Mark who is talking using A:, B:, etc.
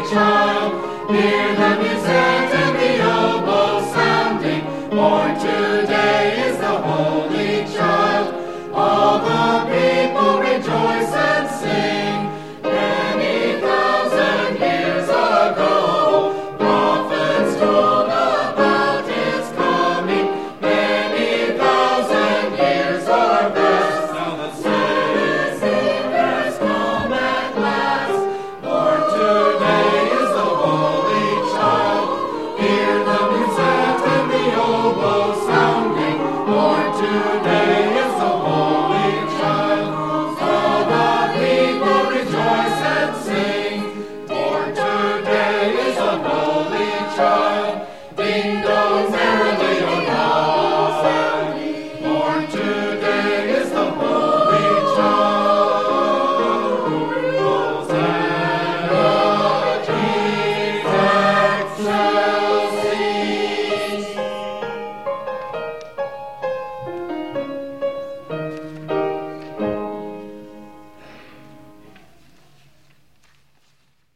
A: child. Hear the musette and the oboe sounding. Born today is the Holy Child. All the people rejoice and sing. Many thousand years ago, prophets told about His coming. Many thousand years are past. Now the Savior's come at last. Born today is the Holy Child. Hear the musette and the oboe sounding. Born today